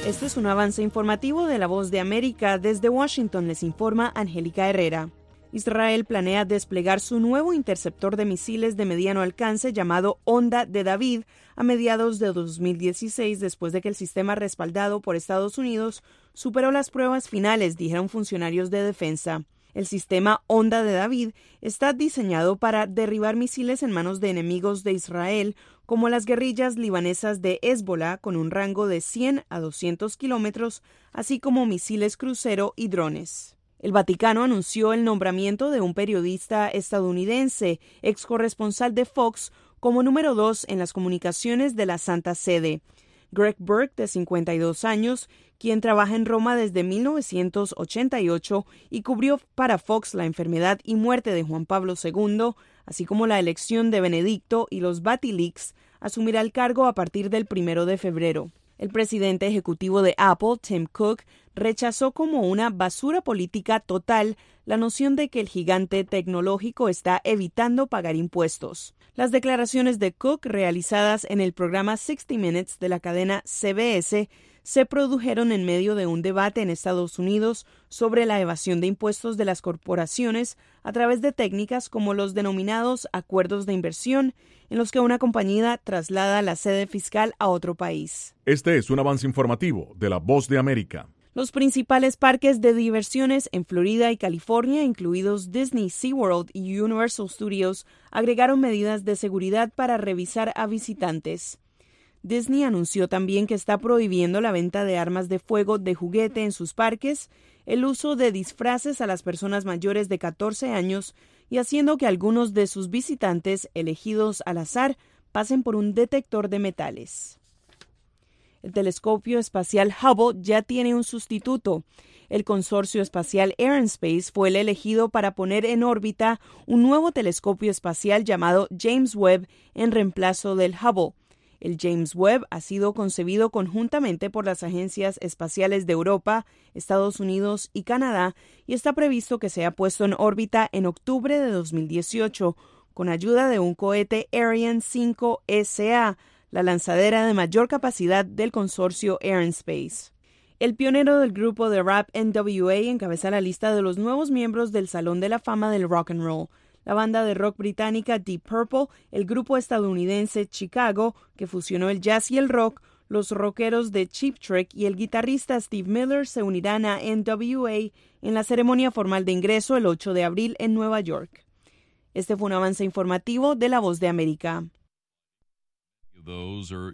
Este es un avance informativo de La Voz de América. Desde Washington les informa Angélica Herrera. Israel planea desplegar su nuevo interceptor de misiles de mediano alcance llamado Onda de David a mediados de 2016, después de que el sistema respaldado por Estados Unidos superó las pruebas finales, dijeron funcionarios de defensa. El sistema Onda de David está diseñado para derribar misiles en manos de enemigos de Israel, como las guerrillas libanesas de Hezbollah, con un rango de 100 a 200 kilómetros, así como misiles crucero y drones. El Vaticano anunció el nombramiento de un periodista estadounidense, ex corresponsal de Fox, como número 2 en las comunicaciones de la Santa Sede. Greg Burke, de 52 años, quien trabaja en Roma desde 1988 y cubrió para Fox la enfermedad y muerte de Juan Pablo II, así como la elección de Benedicto y los Vatileaks, asumirá el cargo a partir del 1 de febrero. El presidente ejecutivo de Apple, Tim Cook, rechazó como una basura política total la noción de que el gigante tecnológico está evitando pagar impuestos. Las declaraciones de Cook, realizadas en el programa 60 Minutes de la cadena CBS, se produjeron en medio de un debate en Estados Unidos sobre la evasión de impuestos de las corporaciones a través de técnicas como los denominados acuerdos de inversión, en los que una compañía traslada la sede fiscal a otro país. Este es un avance informativo de La Voz de América. Los principales parques de diversiones en Florida y California, incluidos Disney, SeaWorld y Universal Studios, agregaron medidas de seguridad para revisar a visitantes. Disney anunció también que está prohibiendo la venta de armas de fuego de juguete en sus parques, el uso de disfraces a las personas mayores de 14 años y haciendo que algunos de sus visitantes, elegidos al azar, pasen por un detector de metales. El telescopio espacial Hubble ya tiene un sustituto. El consorcio espacial Arianespace fue el elegido para poner en órbita un nuevo telescopio espacial llamado James Webb en reemplazo del Hubble. El James Webb ha sido concebido conjuntamente por las agencias espaciales de Europa, Estados Unidos y Canadá y está previsto que sea puesto en órbita en octubre de 2018 con ayuda de un cohete Ariane 5 SA, la lanzadera de mayor capacidad del consorcio Arianespace. El pionero del grupo de rap NWA encabeza la lista de los nuevos miembros del Salón de la Fama del Rock and Roll. La banda de rock británica Deep Purple, el grupo estadounidense Chicago, que fusionó el jazz y el rock, los rockeros de Cheap Trick y el guitarrista Steve Miller se unirán a NWA en la ceremonia formal de ingreso el 8 de abril en Nueva York. Este fue un avance informativo de La Voz de América.